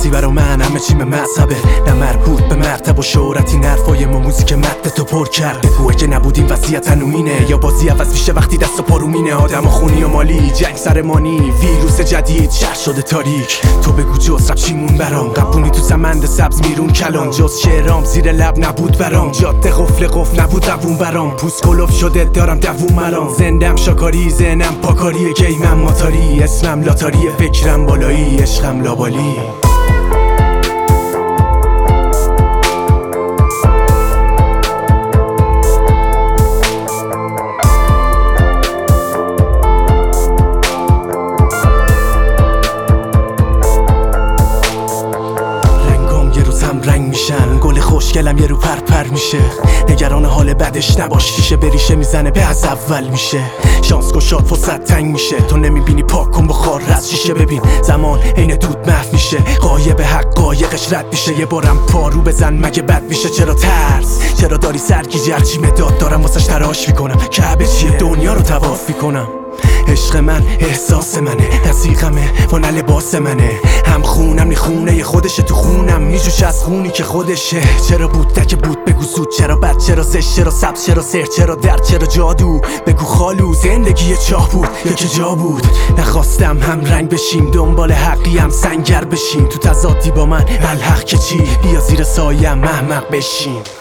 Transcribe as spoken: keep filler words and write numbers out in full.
راستی برا من همه چی به مذهبه، نه مربوط به مرتب و شهرت. این حرفای ما موزیک مد تو پر کرد. بگو اگه نبودیم وضعیت هنومینه، یا بازی عوض میشه وقتی دست و پارومینه. آدم و خونی و مالی، جنگ سرمانی، ویروس جدید، شهر شده تاریک. تو بگو جز رب چیمون برام، قبونی تو سمند سبز میرون کلام. جز شعرام زیر لب نبود برام، جاده قفل قفل نبود روون برام. پوست کلوف شده دارم دووم مرام، زندم شاکاری ذهنم پاکاری، گیمم ماتاری، اسمم لاتاری، فکرم بالایی، عشقم لابالی. رنگ میشن گل خوشگلم یه رو پر پر میشه. نگران حال بدش نباش، شیشه بریشه میزنه به از اول میشه. شانس گشاد فرصت تنگ میشه، تو نمیبینی پاک کن بخار از شیشه. ببین زمان عین دود محو میشه، قایب حق قایقش رد میشه. یه بارم پارو بزن مگه بد میشه؟ چرا ترس؟ چرا داری سرگیجه؟ هرچی مداد دارم واسش تراش میکنم، کعبه چیه دنیا رو طواف میکنم. عشق من احساس منه، رفیقمه وانا لباس منه. هم خونم نی خونه خودشه، تو خونم میجوش از خونی که خودشه. چرا بود تک بود بگو زود، چرا بد، چرا زشت، چرا سبز، چرا سر، چرا درد، چرا جادو. بگو خالو زندگی یه چاه بود یا که جا بود. نخواستم هم رنگ بشیم، دنبال حقی هم سنگر بشیم. تو تضادی با من الحق که چی، بیا زیر سایه محمق بشیم.